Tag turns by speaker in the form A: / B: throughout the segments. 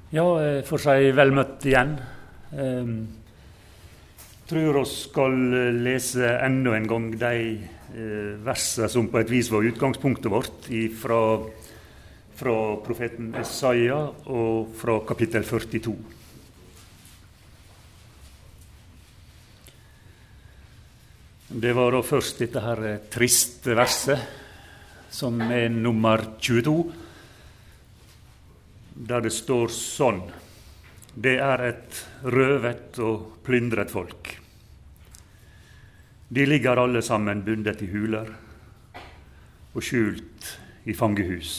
A: Ja, jeg får si vel møtt igjen. Tror oss skal lese enda en gang de versene som på et vis var utgangspunktet vårt fra profeten Esaja og fra kapittel 42. Det var da først dette her triste verset, som er nummer 22, der det står sånn: Det er et røvet og plyndret folk. De ligger alle sammen bundet i huler og skjult i fangehus.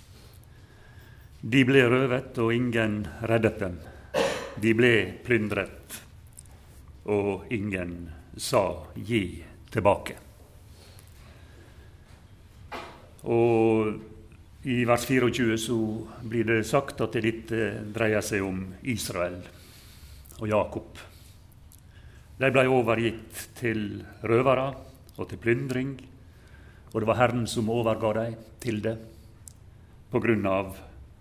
A: De ble røvet, og ingen reddet dem. De ble plyndret, og ingen sa gi tilbake. Og i vers 24 så blir det sagt at dette dreier seg om Israel og Jakob. De ble overgitt til røvere og til plyndring, og det var Herren som overga dem til det på grunn av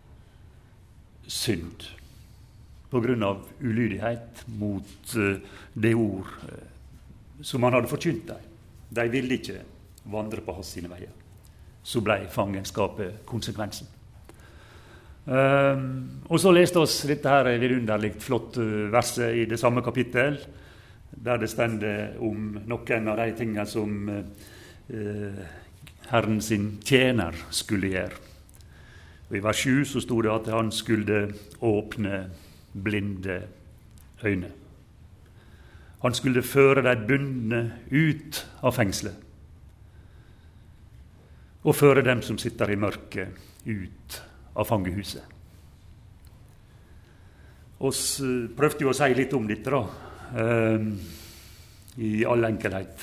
A: synd, på grunn av ulydighet mot det ord som han hadde forkynt dem. De ville ikke vandre på hans sine veier. Så ble fangenskapet konsekvensen. Og så leste oss dette her vidunderlig flott verset i det samme kapittel, der det stender om noen av de tingene som Herren sin tjener skulle gjøre. Og i vers 7 så stod det at han skulle åpne blinde øyne. Han skulle føre de bundne ut av fengselet, og føre dem som sitter i mørket, ut av fangehuset. Vi prøvde jo å si litt om dette, i all enkelhet.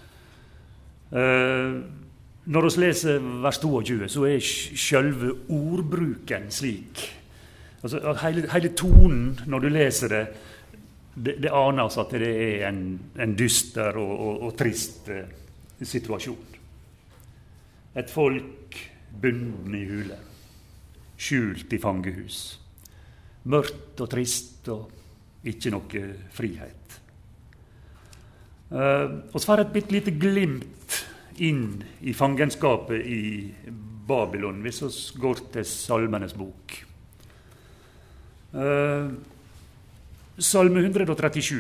A: Når vi leser vers 22, så er selve ordbruken slik. Altså, hele tonen, når du leser det anes at det er en dyster og trist situasjon. Et folk bunden i hule, skjult i fangehus. Mørkt og trist og ikke noe frihet. Og så får et bitte lite glimt inn i fangenskapet i Babylon, hvis vi går til Salmenes bok. Salme 137.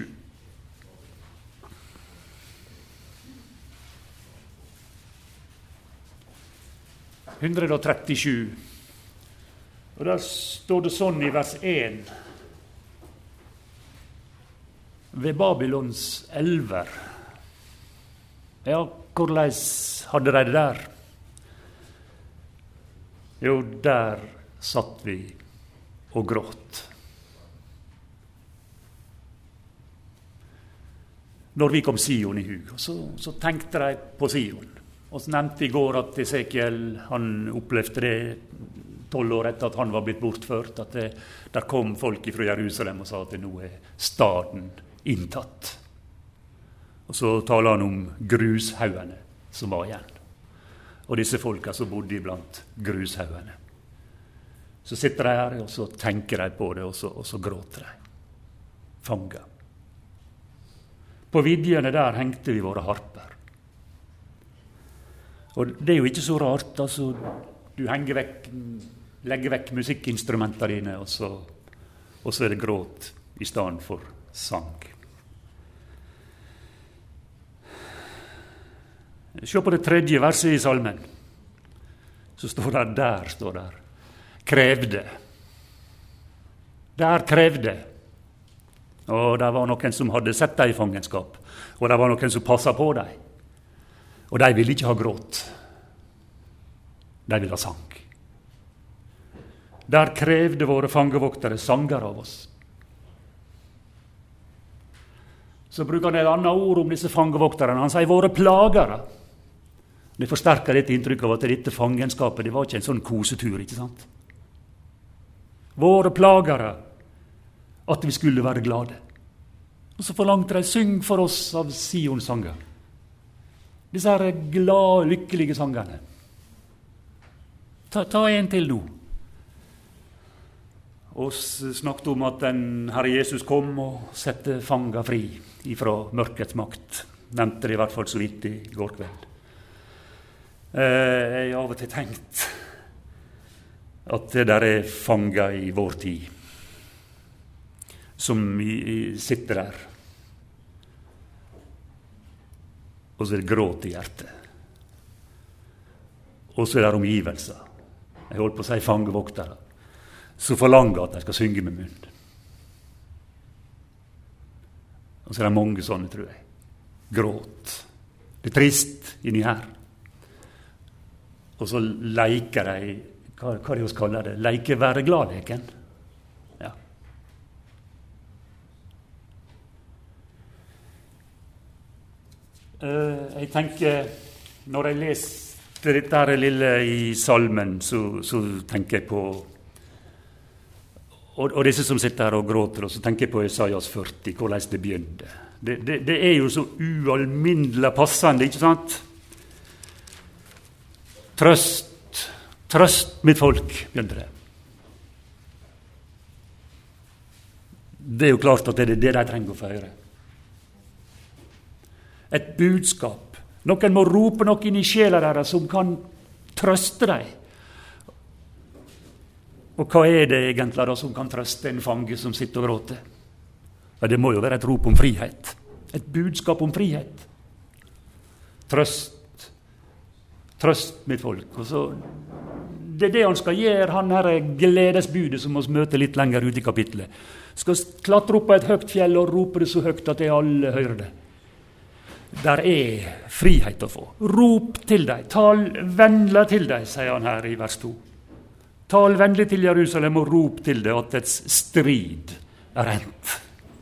A: Og der står det sånn i vers 1: Ved Babylons elver. Ja, hvordan hadde de det der? Jo, der satt vi og gråt. Når vi kom Sion i hug, så tenkte de på Sion. Og så nevnte i går at Esekiel han opplevde det 12 år etter at han var blitt bortført, at der kom folk fra Jerusalem og sa at nå er staden inntatt. Og så taler han om grushaugene som var igjen. Og disse folka som bodde iblant grushaugene. Så sitter de her, og så tenker de på det, og så gråter de. Fanga. På vidjene der hengte vi våre harper. Og det er jo ikke så rart, altså. Du legger vekk musikkinstrumentene dine, og så er det gråt i stedet for sang. Se på det 3. verset i salmen. Så står det krevde. Der krevde. Og det var noen som hadde sett dem i fangenskap, og det var noen som passet på dem. Og de ville ikke ha gråt. De ville ha sang. Der krevde våre fangevoktere sanger av oss. Så bruker han et annet ord om disse fangevokterne. Han sier våre plagere. Det forsterker dette inntrykket av at dette fangenskapet, det var ikke en sånn kosetur, ikke sant? Våre plagere, at vi skulle være glade. Og så forlangte de syng for oss av Sions sanger. Disse her glade, lykkelige sangerne. Ta en til nå. og snakket om at den Herre Jesus kom og sette fanga fri ifra mørkets makt. Nevnte det i hvert fall så vidt i går kveld. Jeg har av og til tenkt at det der fanga i vår tid, som sitter der, og så det gråt i hjertet. Og så det omgivelser. Jeg holdt på å si fangevoktere, så forlanger at de skal synge med munn. Og så det mange sånne, tror jeg. Gråt. Det trist inni her. Og så leker de, hva det vi kaller det, leker være glad-leken. Ja. Jeg tenker, når jeg leser dette her lille i salmen, så tenker jeg på, og disse som sitter her og gråter, og så tenker jeg på Isaias 40, hvordan det begynte. Det jo så ualminnelig passende, ikke sant? Trøst mitt folk, begynte det. Det jo klart at det det de trenger å få høre. Et budskap. Noen må rope noe inn i sjela deres som kan trøste dem. Og hva det egentlig da som kan trøste en fange som sitter og gråter? Ja, det må jo være et rop om frihet. Et budskap om frihet. Trøst mitt folk. Og så, det han skal gjøre, han her gledesbudet som vi møter litt lenger ut i kapitlet. Skal klatre opp på et høyt fjell og rope det så høyt at alle hører det. Der frihet å få. Rop til deg, tal vennlig til deg, sier han her i vers 2. Tal vennlig til Jerusalem og rop til det at dets strid rent.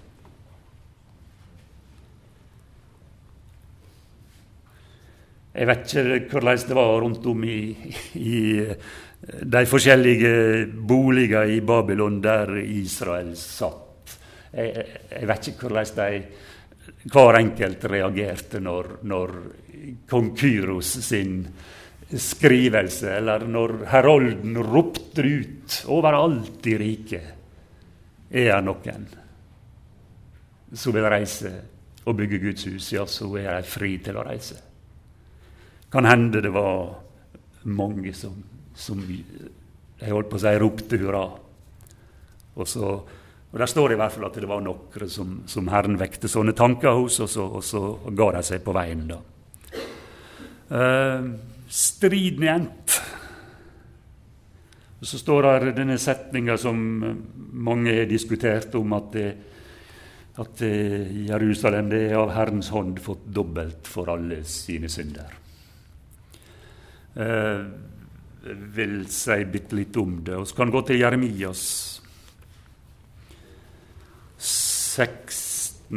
A: Jeg vet ikke hvordan det var rundt om i de forskjellige boliger i Babylon der Israel satt. Jeg vet ikke hvordan hver enkelt reagerte når kong Kyros sin skrivelse, eller når herolden ropte ut overalt i riket, noen som vil reise og bygge Guds hus, ja, så de fri til å reise. Kan hende det var mange som jeg holdt på å si ropte hurra. Og der står det i hvert fall at det var noen som Herren vekte sånne tanker hos, og så ga de seg på veien da. Striden endt. Og så står der denne setningen som mange har diskutert om at Jerusalem det av Herrens hånd fått dobbelt for alle sine synder. Vil si bitte litt om det. Og så kan gå til Jeremias 16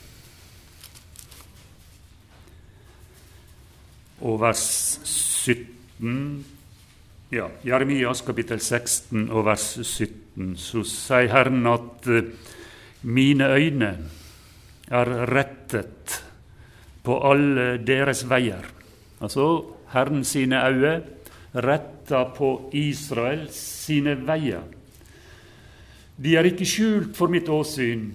A: og vers 17. Ja, Jeremias kapittel 16 og vers 17. Så sier Herren at mine øyne rettet på alle deres veier. Altså Herren sine øyne retta på Israel sine veier. De ikke skjult for mitt åsyn.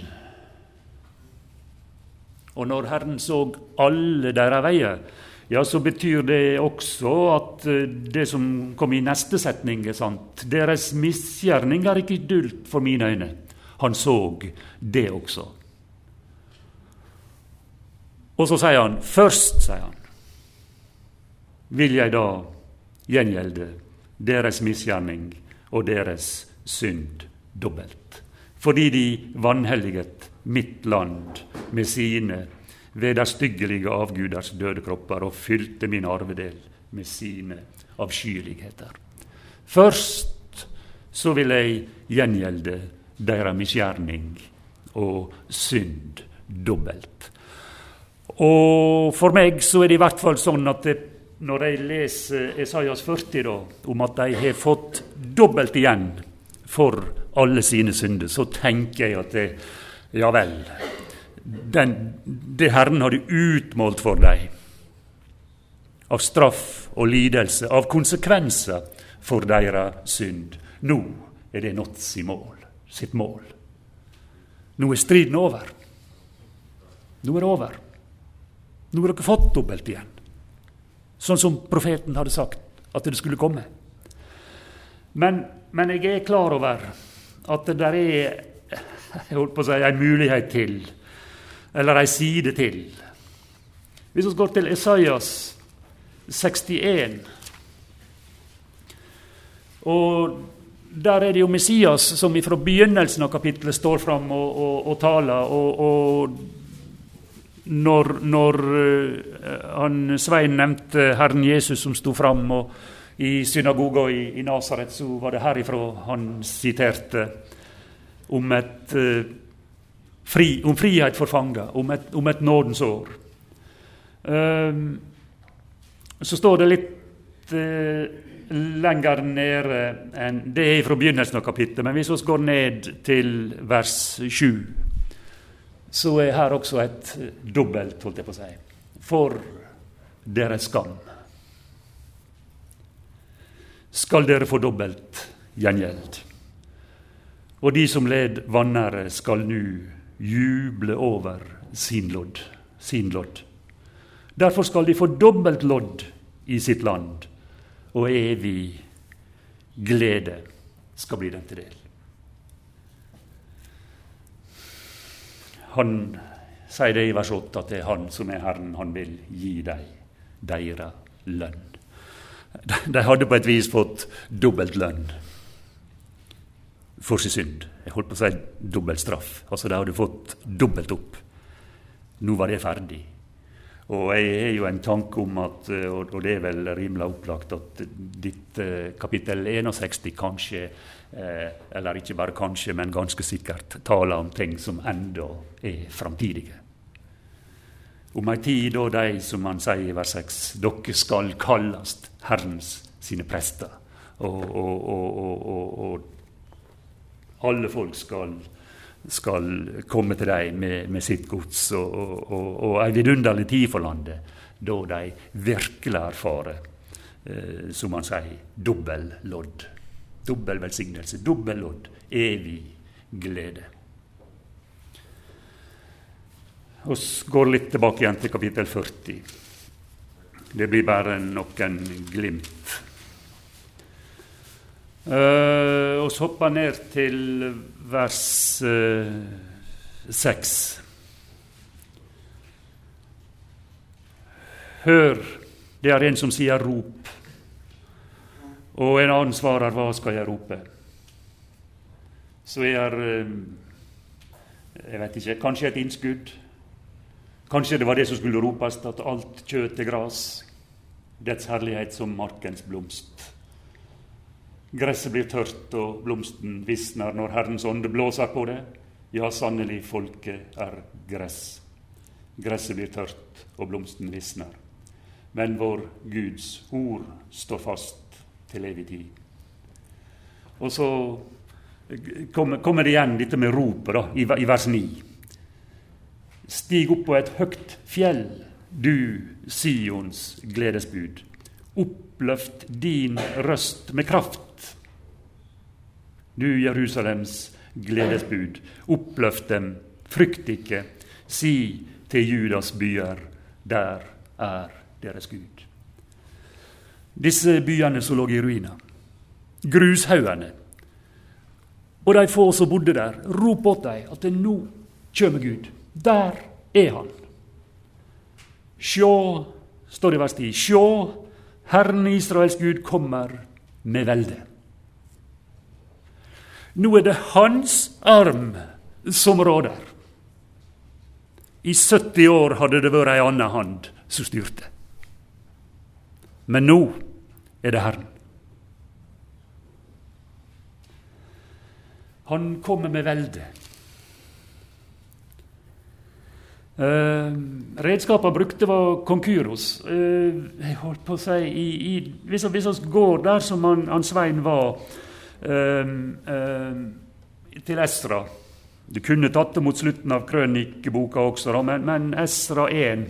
A: Og når Herren så alle deres veier, ja, så betyr det også at det som kom i neste setning sant. Deres misgjerning ikke dult for mine øyne. Han så det også. Og så sier han, først, sier han, vil jeg da gjengjelde deres misgjerning og deres synd dobbelt. Fordi de vanhelliget mitt land med sine vederstyggelige avguders døde kropper og fylte min arvedel med sine avskyeligheter. Først så vil jeg gjengjelde deres misgjerning og synd dobbelt. Og for meg så det i hvert fall sånn at når jeg leser Isaias 40 da, om at de har fått dobbelt igjen for alle sine synder, så tenker jeg at ja vel, det Herren hadde utmålt for dem, av straff og lidelse, av konsekvenser for deres synd, nå det nådd i mål. sitt mål. Nå striden over. Nå det over. Nå har dere fått dobbelt igjen. Sånn som profeten hadde sagt at det skulle komme. Men jeg klar over at det der jeg holdt på å si, en mulighet til, eller en side til. Hvis vi går til Esaias 61, og der det jo Messias som fra begynnelsen av kapittelet står fram og taler, og når Svein nevnte Herren Jesus som stod fram i synagoga i Nazaret, så var det herifra han siterte om frihet for fanger, om et nådens år. Så står det litt lenger nede enn det fra begynnelsen av kapittelet, men hvis vi går ned til vers 7, så her også et dobbelt, holdt jeg på å si, for deres skam. Skal dere få dobbelt gjengjeld. Og de som led vanære skal nu juble over sin lodd. Derfor skal de få dobbelt lodd i sitt land, og evig glede skal bli dem til del. Han sier det i vers 8 at det han som Herren, han vil gi deres lønn. De hadde på et vis fått dobbelt lønn for sin synd. Jeg holdt på å si dobbelt straff. Altså de hadde fått dobbelt opp. Nå var det ferdig. Og jeg har jo en tanke om at, og det vel rimelig opplagt, at ditt kapittel 61 kanskje, eller ikke bare kanskje, men ganske sikkert, taler om ting som enda framtidige. Om en tid da de, som han sier i vers 6, dere skal kallast Herrens sine prester, og alle folk skal komme til deg med sitt gods, og en vidunderlig tid for landet, da de virkelig erfarer, som han sier, dobbel lodd, dobbel velsignelse, dobbel lodd, evig glede. Og går litt tilbake igjen til kapittel 40. Det blir bare noen glimt. Og så hopper ned til vers 6. Hør, det en som sier rop, og en annen svarer, hva skal jeg rope? Så jeg vet ikke, kanskje et innskudd. Kanskje det var det som skulle ropes, at alt kjøtt gras, dets herlighet som markens blomst. Gresset blir tørt, og blomsten visner når Herrens ånde blåser på det. Ja, sannelig, folket gress. Gresset blir tørt, og blomsten visner. Men vår Guds ord står fast til evig tid. Og så kommer det igjen dette med ropet da, i vers 9. Stig opp på et høgt fjell, du Sions gledesbud. Oppløft din røst med kraft. Du Jerusalems gledesbud, oppløft dem, frykt ikke, si til Judas byer, der deres Gud. Disse byene som lå i ruiner, grushaugene, og de få som bodde der, rop åt dem at det nå kommer Gud. Der han. Sjå, står det i vers 10, sjå, Herren Israels Gud kommer med velde. Nå det hans arm som råder. I 70 år hadde det vært en annen hand som styrte. Men nå det Herren. Han kommer med velde. Redskapet brukte var konkyros. Jeg holdt på å si, hvis vi går der som han Svein var, til Esra. Du kunne tatt det mot slutten av krønikeboka også, men Esra 1,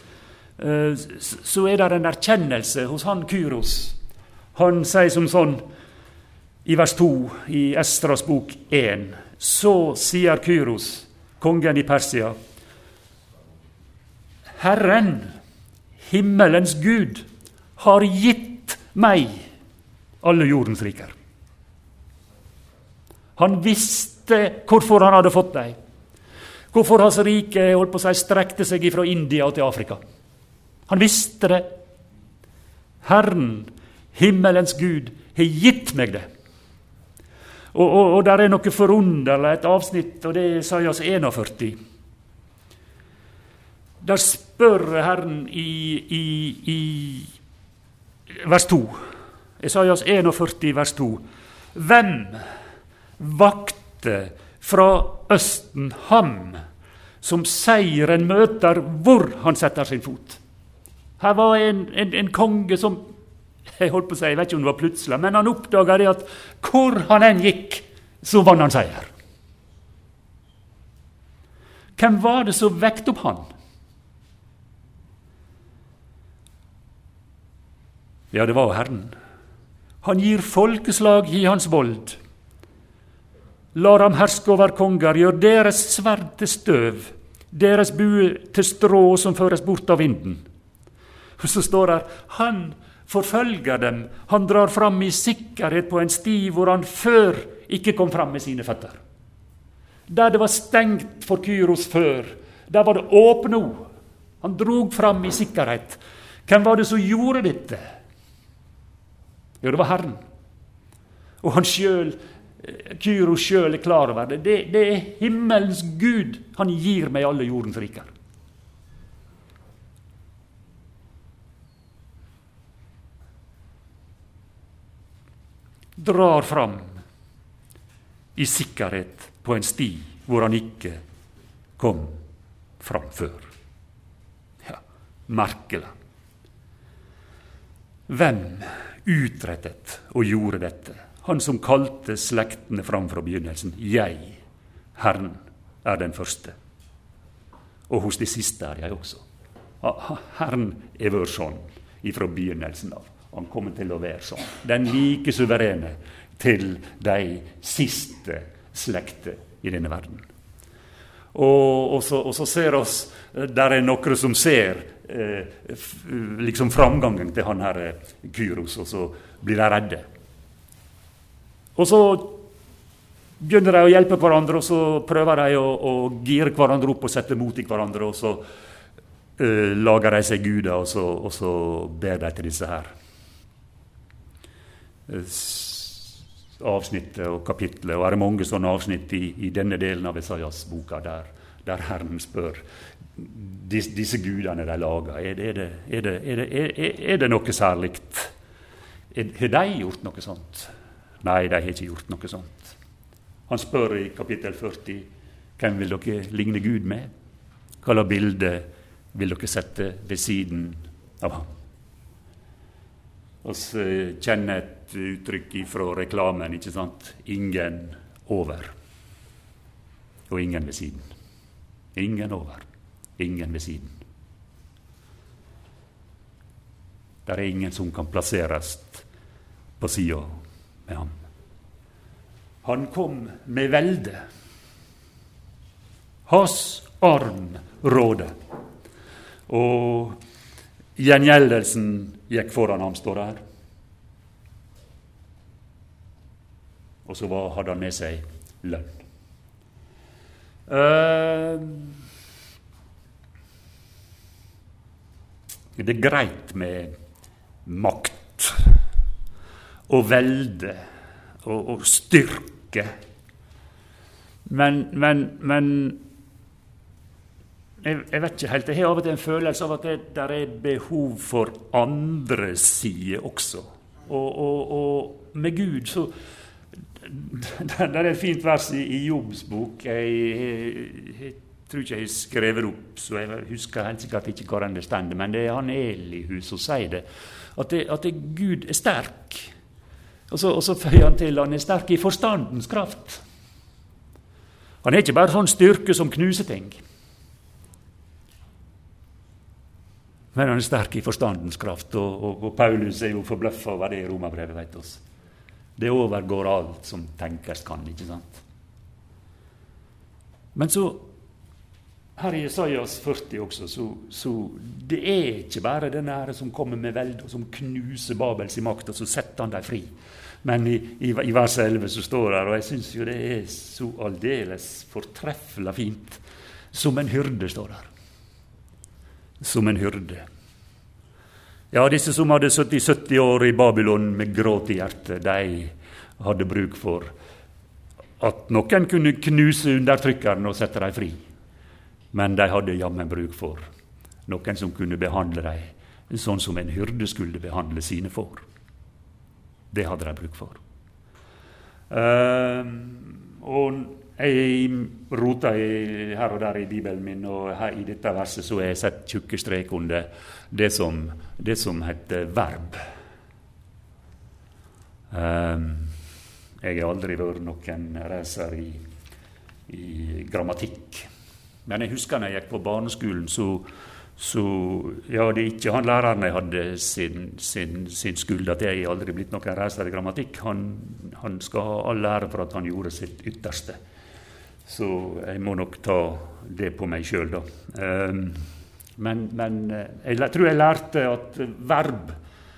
A: så det en erkjennelse hos han Kyros. Han sier som sånn, i vers 2 i Esras bok 1, så sier Kyros, kongen i Persia, Herren, himmelens Gud, har gitt meg alle jordens riker. Han visste hvorfor han hadde fått dem. Hvorfor hans rike strekte seg fra India til Afrika. Han visste det. Herren, himmelens Gud, har gitt meg det. Og der er noe forunderlig, et avsnitt, og det er Isaias 41. Der spør Herren i vers 2, Isaias 41, vers 2, hvem vakte fra Østen ham, som seieren møter hvor han setter sin fot? Her var en konge som, jeg holdt på å si, jeg vet ikke om det var plutselig, men han oppdaget det at hvor han enn gikk, så vann han seier. Hvem var det som vekte opp han? Ja, det var Herren. Han gir folkeslag i hans vold. Lar ham herske over konger, gjør deres sverd til støv, deres bue til strå som føres bort av vinden. Og så står det, han forfølger dem, han drar fram i sikkerhet på en sti hvor han før ikke kom fram med sine føtter. Der det var stengt for Kyros før, der var det åpne ord. Han drog fram i sikkerhet. Hvem var det som gjorde dette? Jo, det var Herren. Og han selv, Kyros selv er klar over det. Det er himmelens Gud. Han gir meg alle jordens riker. Drar fram i sikkerhet på en sti hvor han ikke kom fram før. Ja, merkelig. Hvem utrettet og gjorde dette? Han som kalte slektene fram fra begynnelsen. Jeg, Herren, er den første. Og hos de siste er jeg også. Herren er vår sånn ifra begynnelsen av. Han kommer til å være sånn. Den like suverene til de siste slekter i denne verden. Og så ser oss, der er noen som ser liksom framgangen til han her Kyros, og så blir de redde. Og så begynner de å hjelpe hverandre, og så prøver de å gire hverandre opp og sette mot i hverandre, og så lager de seg guder, og så ber de til disse her avsnittet og kapitlet, og er det mange sånne avsnitt i denne delen av Isaias boka der Herren spør disse gudene de lager, er det noe særligt? Har de gjort noe sånt? Nei, de har ikke gjort noe sånt. Han spør i kapittel 40, hvem vil dere ligne Gud med? Hva slags bilde vil dere sette ved siden av ham? Og så kjenner et uttrykk fra reklamen, ikke sant? Ingen over, og ingen ved siden. Ingen over, ingen ved siden. Der er ingen som kan plasseres på siden med ham. Han kom med velde. Hans arm rådet. Og gjengjeldelsen gikk foran ham, står her. Og så hadde han med seg lønn. Det er greit med makt og velde og styrke. Men jeg vet ikke helt, jeg har av og til en følelse av at det er behov for andre sider også. Og med Gud så det er et fint vers i Jobbs bok. Jeg tror ikke jeg skrev det opp, så jeg husker helt sikkert ikke hva det stender, men det er han Elihu som sier det, at Gud er sterk. Og så føyer han til, han er sterk i forstandens kraft. Han er ikke bare sånn styrke som knuser ting, men han er sterk i forstandens kraft, og Paulus er jo forbløffet over det i Romerbrevet, vet oss. Det overgår alt som tenkes kan, ikke sant? Men så, her i Jesajas 40 også, så det ikke bare den her som kommer med veld, og som knuser Babels i makt, og så setter han dem fri. Men i vers 11 så står det, og jeg synes jo det så aldeles fortreffelig fint, som en hyrde står der. Som en hyrde. Ja, disse som hadde 70 år i Babylon med gråt i hjertet, de hadde bruk for at noen kunne knuse undertrykkeren og sette dem fri. Men de hadde jammen bruk for noen som kunne behandle dem sånn som en hyrde skulle behandle sine får. Det hadde de bruk for. Og jeg roter her og der i Bibelen min, og her i dette verset så har jeg sett tjukke strek under det som heter verb. Jeg har aldri vært noen racer i grammatikk. Men jeg husker når jeg gikk på barneskolen, så ja, det ikke han læreren jeg hadde sin skyld at jeg aldri blitt noen racer i grammatikk. Han skal ha all ære for at han gjorde sitt ytterste. Så jeg må nok ta det på meg selv da. Men jeg tror jeg lærte at verb,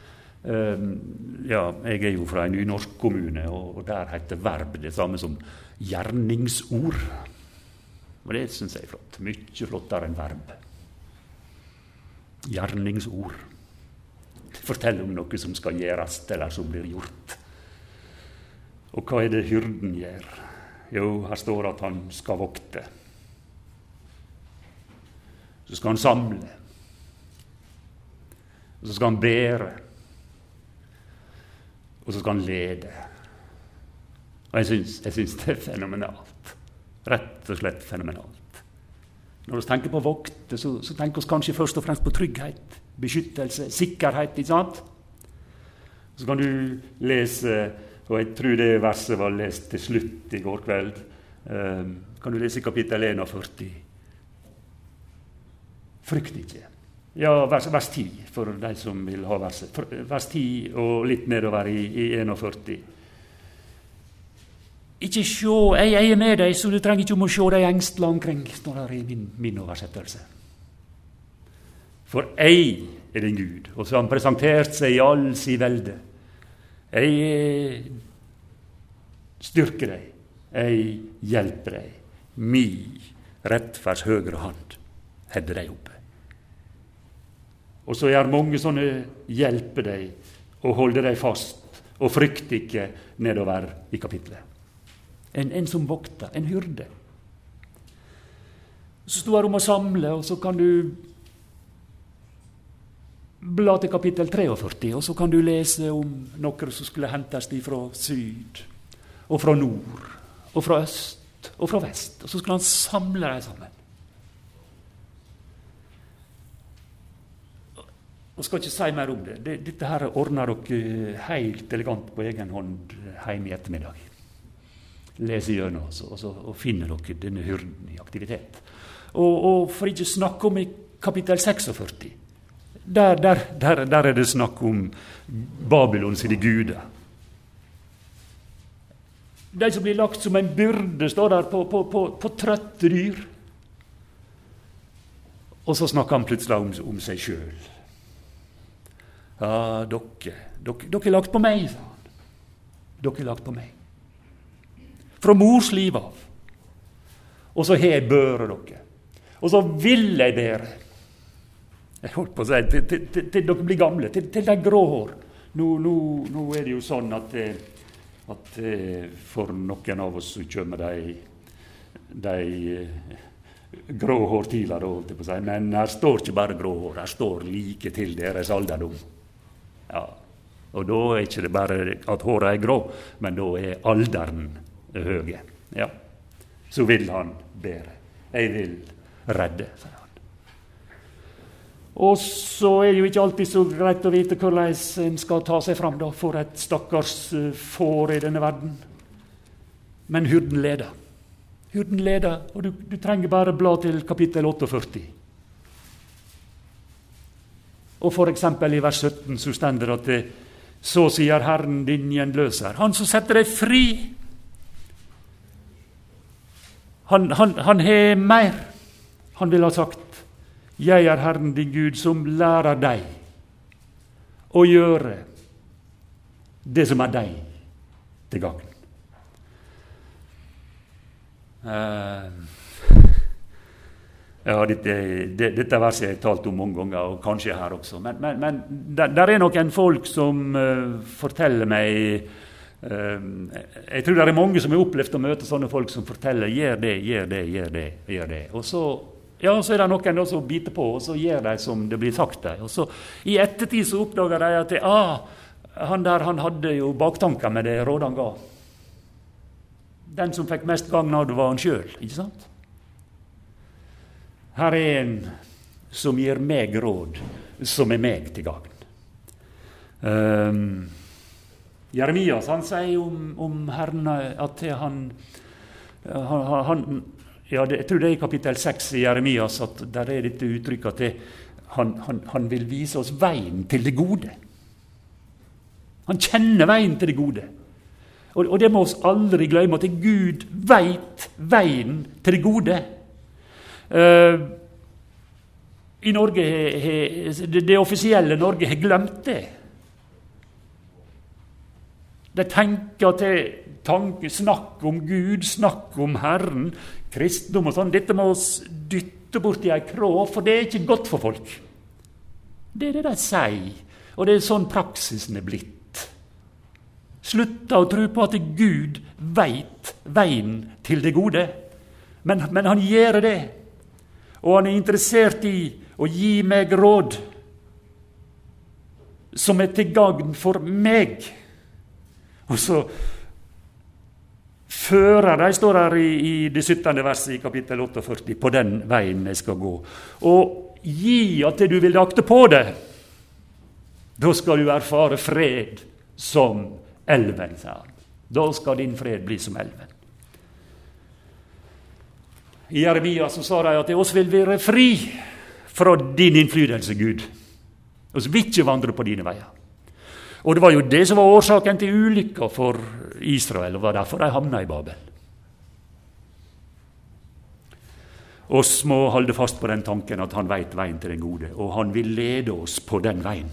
A: ja, jeg jo fra en nynorsk kommune, og der heter verb det samme som gjerningsord. Og det synes jeg er flott. Mye flottere enn verb. Gjerningsord. Det forteller om noe som skal gjøres, eller som blir gjort. Og hva er det hyrden gjør? Jo, her står at han skal vokte. Så skal han samle. Og så skal han bære. Og så skal han lede. Og jeg synes det er fenomenalt. Rett og slett fenomenalt. Når vi tenker på vokte, så tenker vi kanskje først og fremst på trygghet, beskyttelse, sikkerhet, ikke sant? Så kan du lese, og jeg tror det verset var lest til slutt i går kveld, kan du lese i kapittel 41. Frykt ikke. Ja, vers 10, for de som vil ha verset. Vers 10 og litt nedover i 41. Ikke sjå, jeg er med deg, så du trenger ikke om å sjå deg engstelig omkring, står der i min oversettelse. For jeg er din Gud, og så har han presentert seg i all sin velde. Jeg styrker deg, jeg hjelper deg. Mi rettferds høyre hand hedder deg oppe. Og så er mange sånne hjelper deg og holder deg fast, og frykt ikke nedover i kapitlet. En som vokter, en hyrde. Så står det om å samle, og så kan du bla til kapittel 43, og så kan du lese om noe som skulle hentes fra syd, og fra nord, og fra øst, og fra vest. Og så skulle han samle dem sammen. Og skal ikke si mer om det. Dette her ordner dere helt elegant på egen hånd hjemme i ettermiddag. Lese gjennom og finner dere denne hyrden i aktivitet. Og for ikke snakke om i kapittel 46. Der er det snakk om Babylon sine guder. De som blir lagt som en byrde, står der på trøtte dyr. Og så snakker han plutselig om seg selv. Ja, dere er lagt på meg, sa han. Dere er lagt på meg. Fra mors liv av. Og så har jeg børet dere. Og så vil jeg bære. Jeg holdt på å si, til dere blir gamle, til de grå hår. Nå er det jo sånn at for noen av oss så kommer de grå hår tidligere, holdt jeg på å si. Men her står ikke bare grå hår, her står like til deres alderdom. Ja, og da er ikke det bare at håret er grå, men da er alderen høye. Ja, så vil han bære. Jeg vil redde, sier han. Og så er det jo ikke alltid så greit å vite hvordan en skal ta seg fram da, for et stakkars får i denne verden. Men hyrden leder. Hyrden leder, og du trenger bare bla til kapittel 48. Og for eksempel i vers 17 så stender det at det, så sier Herren din gjenløser, han som setter deg fri. Han har mer. Han vil ha sagt, jeg er Herren din Gud, som lærer deg å gjøre det som er deg til gagn. Ja, dette verset har jeg talt om mange ganger, og kanskje her også. Men der er noen folk som forteller meg, jeg tror det er mange som har opplevd å møte sånne folk som forteller, gjør det, gjør det, gjør det, gjør det. Og så er det noen som biter på, og så gjør de som det blir sagt der. Og så i ettertid så oppdager de at han hadde jo baktanker med det rådet han ga. Den som fikk mest gagn av det var han selv, ikke sant? Her er en som gir meg råd, som er meg til gagn. Jeremias, han sier om Herren at han jeg tror det er i kapittel 6 i Jeremias at der er dette uttrykket at han vil vise oss veien til det gode. Han kjenner veien til det gode. Og det må oss aldri glemme, at Gud vet veien til det gode. I Norge, det offisielle Norge har glemt det. De tenker at snakk om Gud, snakk om Herren, kristendom og sånn, dette må oss dytte bort i en krå, for det er ikke godt for folk. Det er det de sier, og det er sånn praksisen er blitt. Slutta å tro på at Gud vet veien til det gode, men han gjør det, og han er interessert i å gi meg råd som er til gagn for meg. Og så fører de, står her i det 17. verset i kapittel 48, på den veien jeg skal gå. Og gi at du vil akte på det, da skal du erfare fred som elven, sa han. Da skal din fred bli som elven. I Jeremia så sa de at oss vil være fri fra din innflytelse, Gud. Oss vil ikke vandre på dine veier. Og det var jo det som var årsaken til ulykka for Israel, og var derfor de havna i Babel. Oss må holde fast på den tanken at han vet veien til den gode, og han vil lede oss på den veien.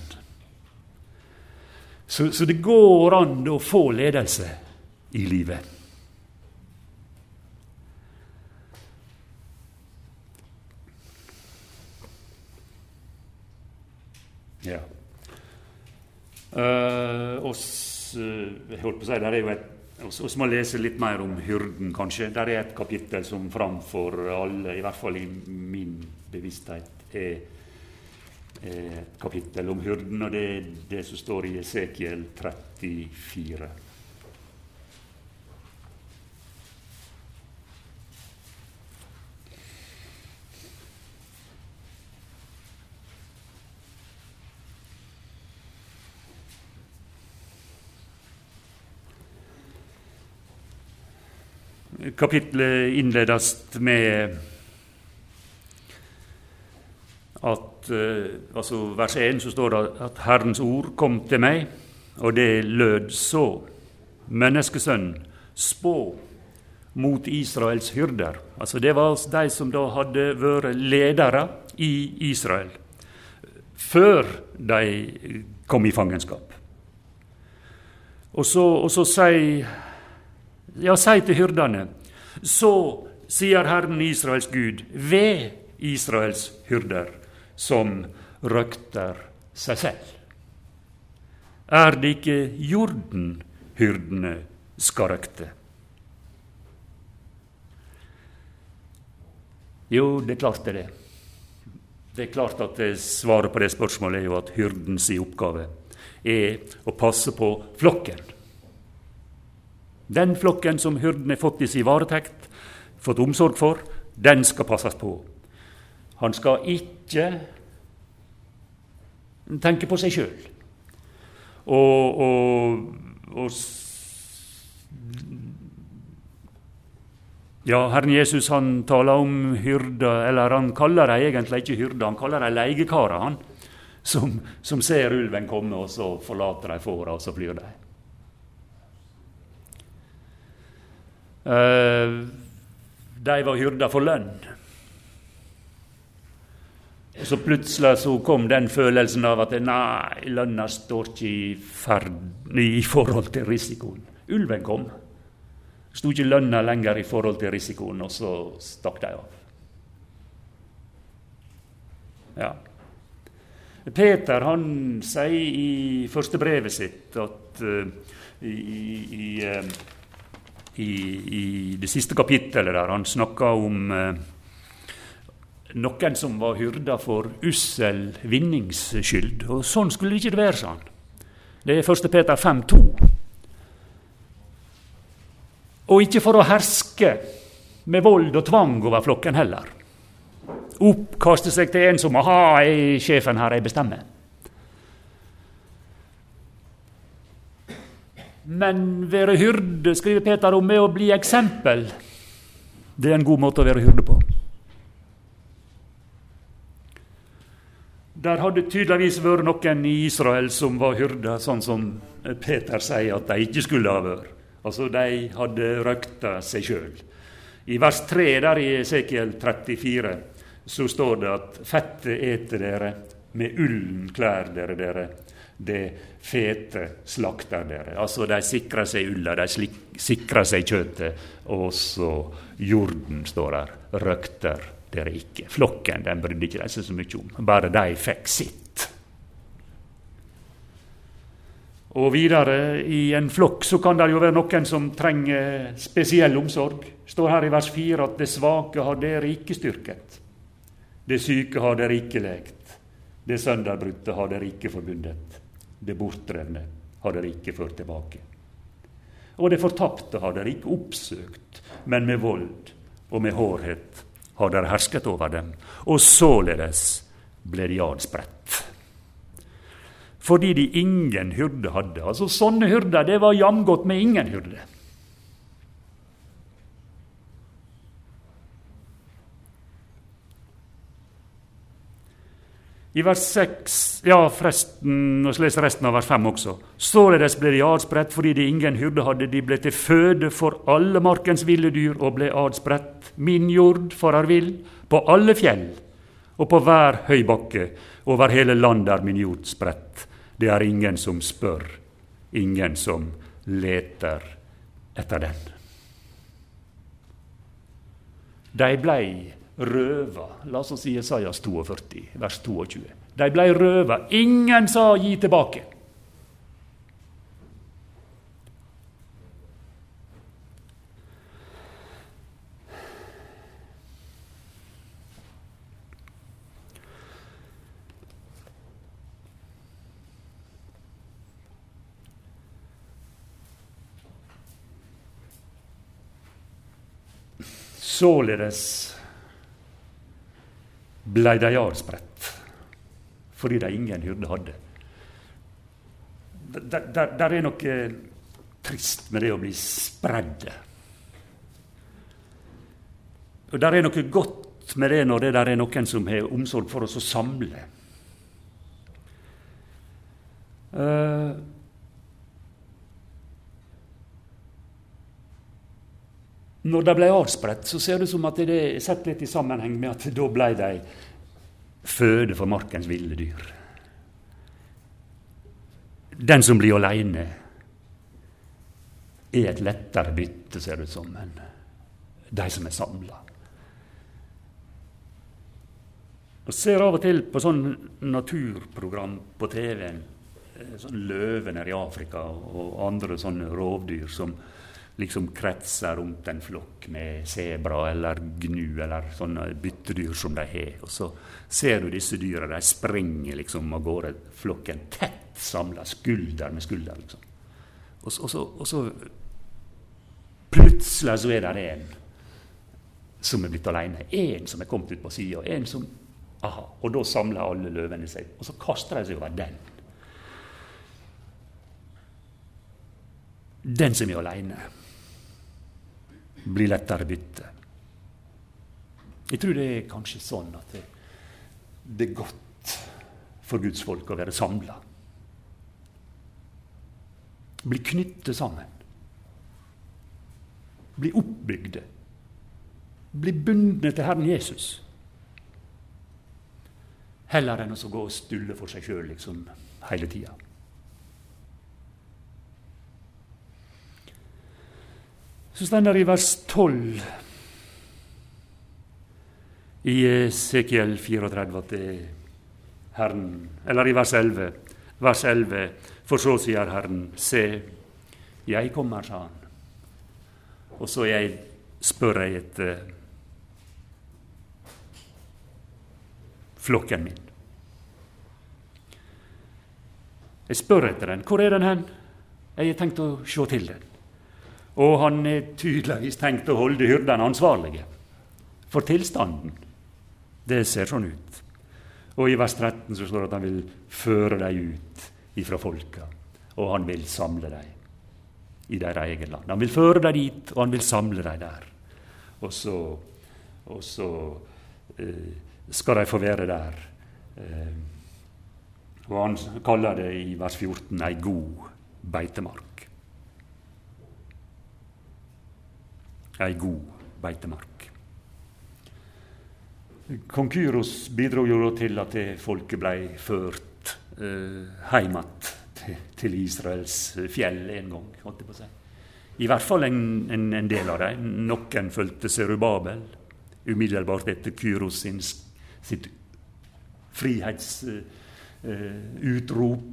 A: Så det går an å få ledelse i livet. Ja. Jeg holdt på å si, der er jo oss må lese litt mer om hyrden, kanskje. Der er et kapittel som framfor alle, i hvert fall i min bevissthet, er et kapittel om hyrden, og det er det som står i Esekiel 34. Kapitlet innledes med at vers 1 så står det at Herrens ord kom til meg, og det lød så: menneskesønn, spå mot Israels hyrder. Altså det var de som da hadde vært ledere i Israel før de kom i fangenskap. Og så si til hyrdene: så sier Herren Israels Gud ved Israels hyrder, som røkter seg selv. Er det ikke jordenhyrdene skal røkte? Jo, det er klart det. Det er klart at svaret på det spørsmålet er jo at hyrdens oppgave er å passe på flokken. Den flokken som hyrden har fått i sin varetekt, fått omsorg for, den skal passes på. Han skal ikke tenke på seg selv. Herren Jesus han taler om hyrder, eller han kaller dem egentlig ikke hyrder, han kaller dem leigekarer, han, som ser ulven komme, og så forlater de fåra, og så flyr de. de var hyrder for lønn. Og så plutselig så kom den følelsen av at nei, lønna står ikke i forhold til risikoen. Ulven kom. Det stod ikke lønna lenger i forhold til risikoen, og så stakk de av. Ja. Peter han sier i første brevet sitt at i det siste kapittelet der han snakker om noen som var hyrda for ussel vinningsskyld, og sånn skulle det ikke være, sa han. Det er 1. Peter 5,2. Og ikke for å herske med vold og tvang over flokken heller. Oppkaste seg til en som er sjefen her, jeg bestemmer. Men være hyrde, skriver Peter om, med å bli eksempel. Det er en god måte å være hyrde på. Der hadde tydeligvis vært noen i Israel som var hyrder, sånn som Peter sier at de ikke skulle ha vært. Altså, de hadde røkta seg selv. I vers 3 der i Esekiel 34 så står det at fettet eter dere, med ullen klær dere, det fete slakter dere. Altså, de sikrer seg ulla, de sikrer seg kjøttet, og så jorden står der, røkter dere ikke. Flokken, den brydde ikke de seg så mye om, bare de fikk sitt. Og videre, i en flokk så kan det jo være noen som trenger spesiell omsorg. Står her i vers 4 at det svake har dere ikke styrket. Det syke har dere ikke legt. Det sønderbrutte har dere ikke forbundet. Det bortdrevne har dere ikke ført tilbake. Og det fortapte har dere ikke oppsøkt, men med vold og med hårhet har dere hersket over dem, og således ble de adspredt. Fordi de ingen hyrde hadde. Altså sånne hyrder, det var jamgodt med ingen hyrde. I vers 6, ja forresten, og så leser resten av vers 5 også. Således ble de adspredt, fordi de ingen hyrde hadde, de ble til føde for alle markens ville dyr, og ble adspredt. Min jord farer vill på alle fjell, og på hver høy bakke, over hele landet er min jord spredt. Det er ingen som spør, ingen som leter etter den. De blei røva, la oss si Jesajas 42, vers 22. De blei røva, ingen sa gi tilbake. Således blei de adspredt, fordi de ingen hyrde hadde. Der er noe trist med det å bli spredde. Og der er noe godt med det når det der er noen som har omsorg for oss å samle. Når de ble adspredt, så ser det som at det er sett litt i sammenheng med at da ble de føde for markens ville dyr. Den som blir alene er et lettere bytte, ser det ut som, enn de som er samlet. Og ser av og til på sånn naturprogram på TV-en, sånn løvener i Afrika og andre sånne rovdyr som liksom kretser rundt en flokk med sebra eller gnu eller sånne byttedyr som de har. Og så ser du disse dyra, de springer liksom av gårde, flokken tett samlet, skulder med skulder liksom. Og så plutselig så er det en som er blitt alene, en som er kommet ut på siden, en som, og da samler alle løvene seg, og så kaster de seg over den. Den som er alene blir lettere bytte. Jeg tror det er kanskje sånn at det er godt for Guds folk å være samlet. Bli knyttet sammen. Bli oppbygde. bli bundne til Herren Jesus. Heller enn å gå og stulle for seg selv liksom, hele tiden. Så stender det i vers 12 i Esekiel 34 at det er Herren, eller i vers 11, for så sier Herren, se, jeg kommer, sa han, og så spør jeg etter flokken min. Jeg spør etter den. Hvor er den hen? Jeg har tenkt å se til den. Og han er tydeligvis tenkt å holde hyrdene ansvarlige for tilstanden. Det ser sånn ut. Og i vers 13 så står det at han vil føre dem ut ifra folka, og han vil samle dem i deres eget land. Han vil føre dem dit, og han vil samle dem der. Og så skal de få være der. Og han kaller det i vers 14 ei god beitemark. Ei god beitemark. Kong Kyros bidro jo til at folket ble ført hjem til Israels fjell en gang, holdt jeg på å si. I hvert fall en del av dem. Noen fulgte Serubabel, umiddelbart etter Kyros sitt frihetsutrop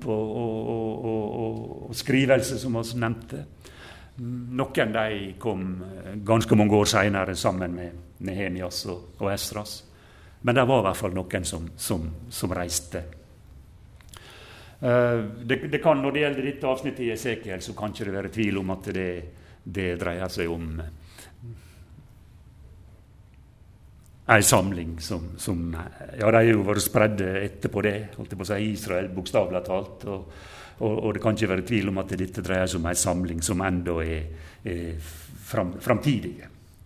A: og skrivelse, som vi nevnte. Noen de kom ganske mange år senere sammen med Nehemias og Esdras. Men det var i hvert fall noen som reiste. Det kan, når det gjelder dette avsnittet i Esekiel, så kan ikke det være tvil om at det dreier seg om en samling som ja, de har jo vært spredde etterpå det, holdt jeg på å si, Israel, bokstavelig talt, og det kan ikke være tvil om at dette dreier seg om en samling som enda er framtidige.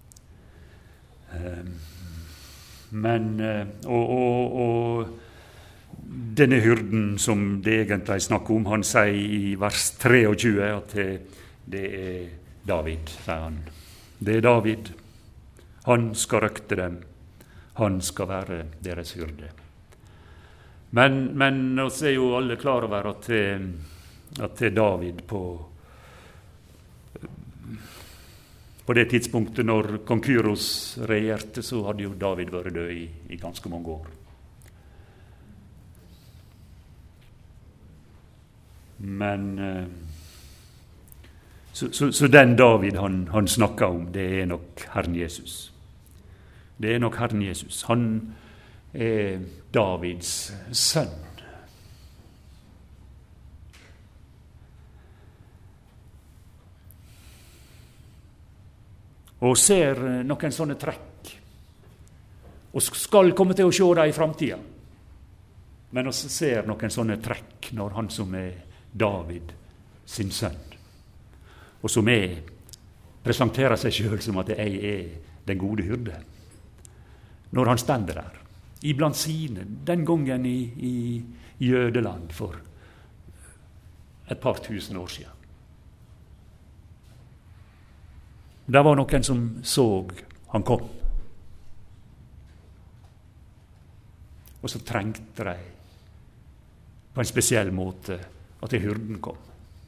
A: Men og denne hyrden som det egentlig snakker om, han sier i vers 23 at det er David, sier han. Det er David. Han skal røkte dem. Han skal være deres hyrde. Men oss er jo alle klar over at David på det tidspunktet når kong Kyros regjerte, så hadde jo David vært død i ganske mange år. Men så den David han snakker om, det er nok Herren Jesus. Det er nok Herren Jesus. Han er Davids sønn. Og ser noen sånne trekk, og skal komme til å se dem i framtiden. Men vi ser noen sånne trekk når han som er David sin sønn, og som presenterer seg selv som at jeg er den gode hyrde. Når han stender der, iblant sine, den gangen i Jødeland for et par tusen år siden. Det var noen som så han kom. Og så trengte de på en spesiell måte at hyrden kom.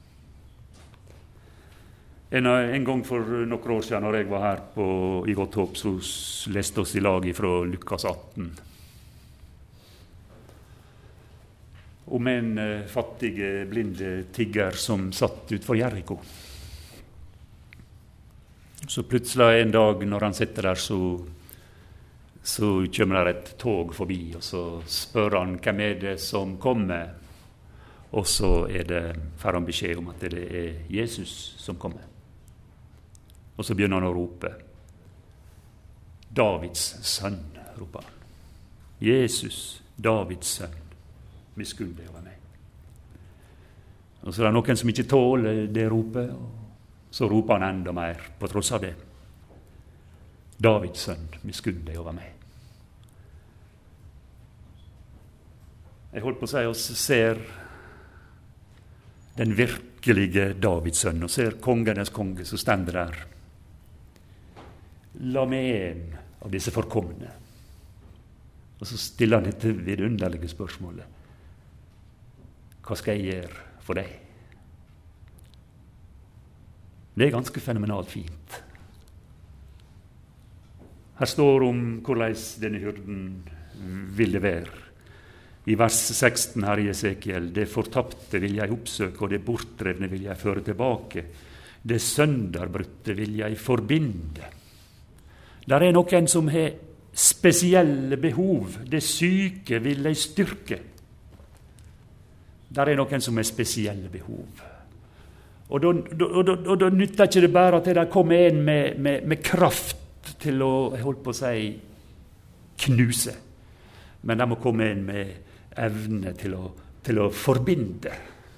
A: En gang for noen år siden, når jeg var her i Godt Håp, så leste oss i lag fra Lukas 18. Om en fattig, blinde tigger som satt ut for Jericho. Så plutselig en dag når han sitter der, så kommer det et tog forbi, og så spør han hvem er det som kommer, og så får han beskjed om at det er Jesus som kommer. Og så begynner han å rope. Davids sønn, roper han. Jesus, Davids sønn, miskunn deg over meg. Og så er det noen som ikke tåler det ropet, og så roper han enda mer på tross av det. Davids sønn, miskunn deg over meg. Jeg holdt på å si oss ser den virkelige Davids sønn, og ser kongenes konge som stender der. La med en av disse forkomne. Og så stiller han dette vidunderlige spørsmålet. Hva skal jeg gjøre for deg? Det er ganske fenomenalt fint. Her står om hvordan denne hyrden ville være. I vers 16 her i Esekiel: det fortapte vil jeg oppsøke, og det bortdrevne vil jeg føre tilbake. Det sønderbrutte vil jeg forbinde. Der er noen som har spesielle behov. Det syke vil jeg styrke. Der er noen som har spesielle behov. Og da nytter ikke det bare at det kommer en med kraft til å, jeg holdt på å si, knuse. Men det må komme en med evne til å forbinde.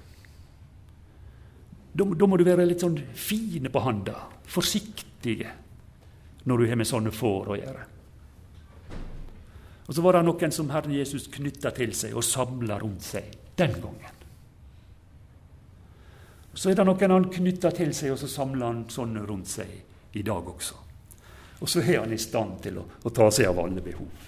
A: Da må du være litt sånn fine på handa, forsiktige, når du har med sånne får å gjøre. Og så var det noen som Herren Jesus knyttet til seg og samlet rundt seg den gangen. Så er det noen han knyttet til seg, og så samler han sånne rundt seg i dag også. Og så er han i stand til å ta seg av alle behov.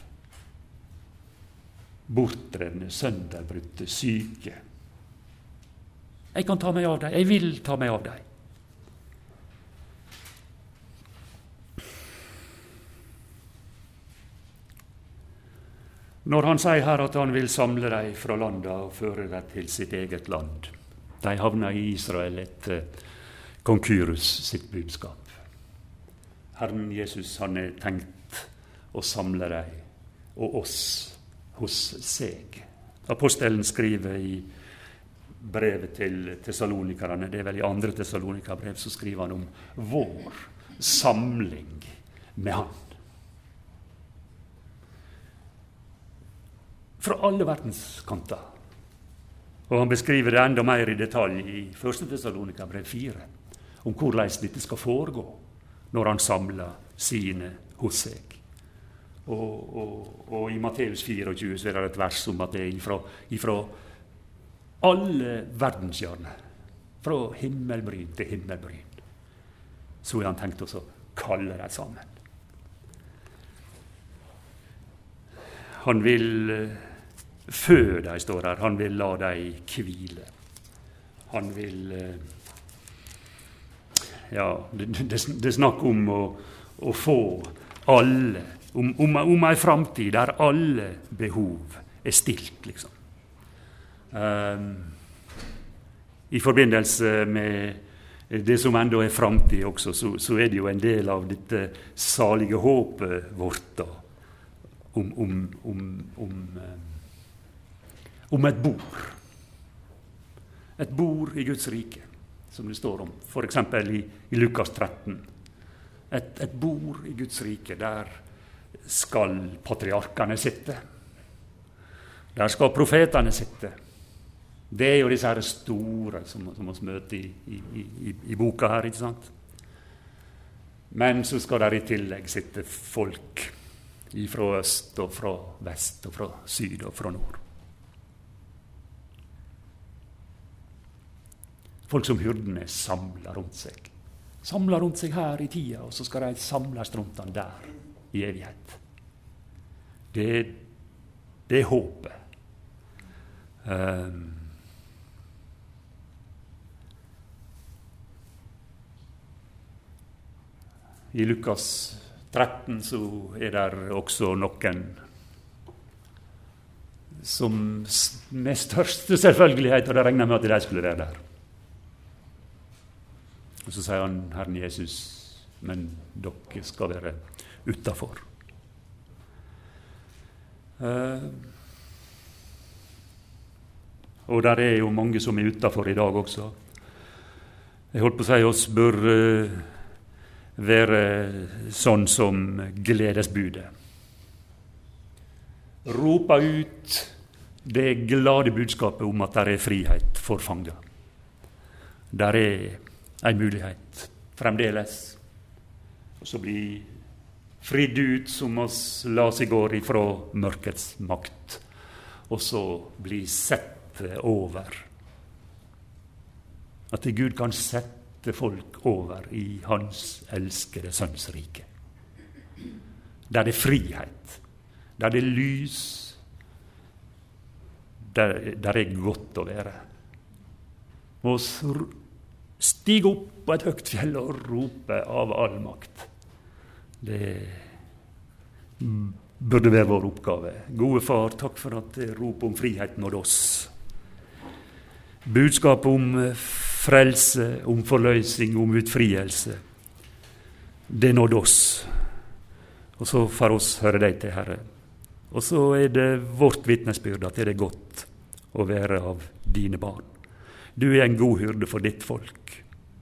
A: Bortdrevne, sønderbrutte, syke. Jeg kan ta meg av dem. Jeg vil ta meg av dem. Når han sier her at han vil samle dem fra landet og føre dem til sitt eget land. De havna i Israel etter kong Kyrus sitt budskap. Herren Jesus, han er tenkt å samle dem og oss hos seg. Apostelen skriver i brevet til Tessalonikerne, det er vel i 2. Tessalonikabrev, så skriver han om vår samling med han. Fra alle verdens kanter. Og han beskriver det enda mer i detalj i 1. Tessalonikabrev 4, om hvordan dette skal foregå når han samler sine hos seg. Og i Matteus 24 så er det et vers om at det er ifra alle verdenshjørner, fra himmelbryn til himmelbryn, så er han tenkt å kalle dem sammen. Han vil fø dem, står her. Han vil la dem hvile. Han vil det er snakk om å få alle, om ei framtid der alle behov er stilt, liksom. I forbindelse med det som enda er framtid også, så er det jo en del av dette salige håpet vårt da, om et bord. Et bord i Guds rike, som det står om, for eksempel i Lukas 13. Et bord i Guds rike, der skal patriarkene sitte. Der skal profetene sitte. Det er jo disse her store som vi møter i boka her, ikke sant? Men så skal der i tillegg sitte folk fra øst og fra vest og fra syd og fra nord. Folk som hyrdene samler rundt seg. Samler rundt seg her i tida, og så skal de samles rundt han der i evighet. Det er håpet. I Lukas 13 så er det også noen som med største selvfølgelighet, og det regner med at de skulle være der. Og så sier han, Herren Jesus, men dere skal være utenfor. Og der er jo mange som er utenfor i dag også. Jeg holdt på å si oss bør være sånn som gledesbudet. Ropa ut det glade budskapet om at der er frihet for fanger. Der er en mulighet fremdeles. Og så bli fridd ut som oss la seg går ifra mørkets makt. Og så bli sett over. At Gud kan sette folk over i hans elskede sønns rike. der det er frihet, der det er lys, der er godt å være. Må stige opp på et høyt fjell og rope av all makt. Det burde være vår oppgave. Gode Far, takk for at rop om frihet nådde oss. Budskap om frelse, om forløsning, om utfrielse. Det nådde oss. Og så får oss høre deg til, Herre. Og så er det vårt vitnesbyrd at det er godt å være av dine barn. Du er en god hyrde for ditt folk.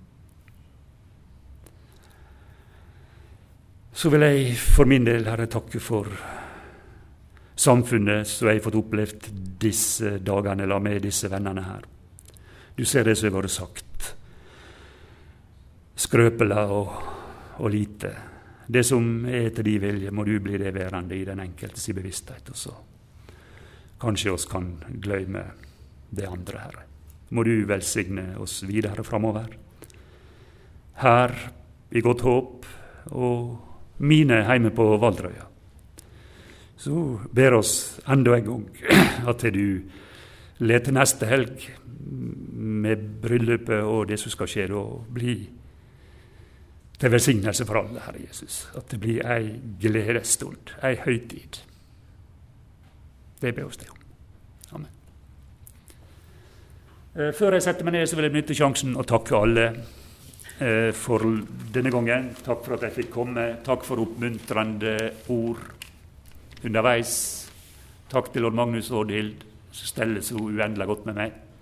A: Så vil jeg for min del, Herre, takke for samfunnet som jeg har fått opplevd disse dagene la med disse vennene her. Du ser det som har vært sagt. Skrøpelig og lite. Det som er etter din vilje, må du bli det værende i den enkeltes bevissthet også. Kanskje oss kan glemme det andre, Herre. Må du velsigne oss videre framover. Her i godt håp og mine hjemme på Valdrøya. Så ber oss enda en gang at du leter neste helg med bryllupet og det som skal skje da, bli til velsignelse for alle, Herre Jesus. At det blir ei gledesstund, ei høytid. Det ber oss det om. Amen. Før jeg setter meg ned, så vil jeg benytte sjansen å takke alle for denne gangen. Takk for at jeg fikk komme. Takk for oppmuntrende ord underveis. Takk til Lord Magnus og Ådhild, som steller så uendelig godt med meg.